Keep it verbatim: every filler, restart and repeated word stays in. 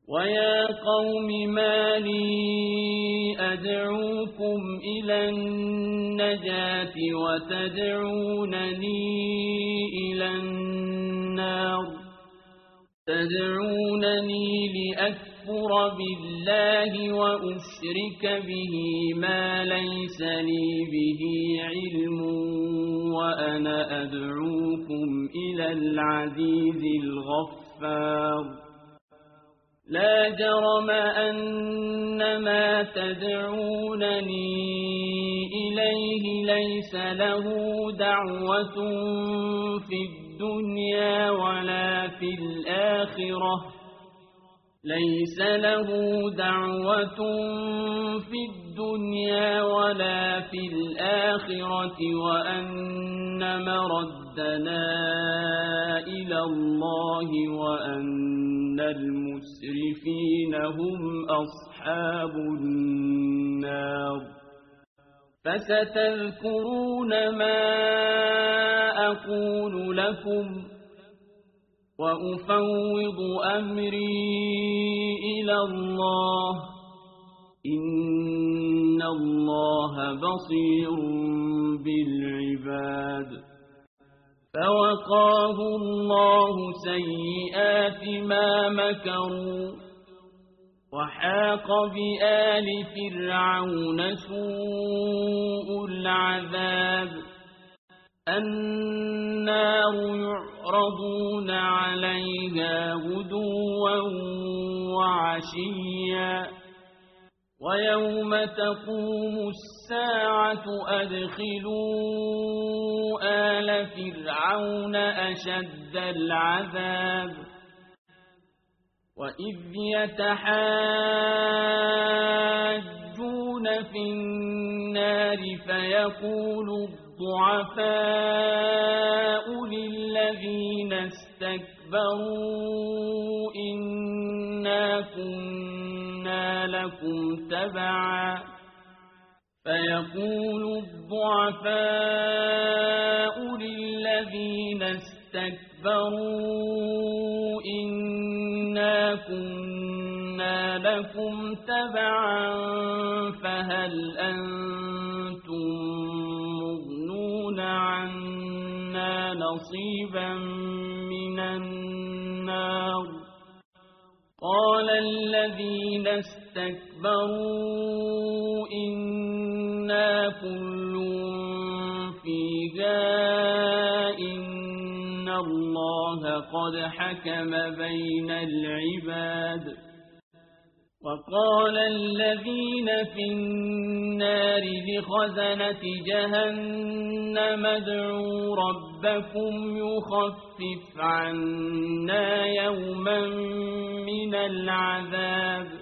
ويا قوم ما لي أدعوكم إلى النجاة وتدعونني إلى النار تدعونني لأكفر بالله وأشرك به ما ليس لي به علم وأنا أدعوكم إلى العزيز الغفار لا جرم أن ما تدعونني إليه ليس له دعوة في الدنيا ولا في الآخرة ليس له دعوة في الدنيا ولا في الآخرة وأن مردنا إلى الله وأن المسرفين هم أصحاب النار فستذكرون ما أقول لكم وأفوض أمري إلى الله إن الله بصير بالعباد فوقاه الله سيئات ما مكروا وحاق بآل فرعون سوء العذاب النار يعرضون عليها غدوا وعشيا ويوم تقوم الساعة أدخلوا آل فرعون أشد العذاب وإذ يتحاجون في النار فيقول الضعفاء للذين استكبروا إنا كنا لكم تبعا فيقول الضعفاء للذين استكبروا إنا كنا لكم تبعا فهل أنتم مغنون عنا نصيبا من النار قال الذين استكبروا إنا كل فيها إن الله قد حكم بين العباد وقال الذين في النار لخزنة جهنم ادعوا ربكم يخفف عنا يوما من العذاب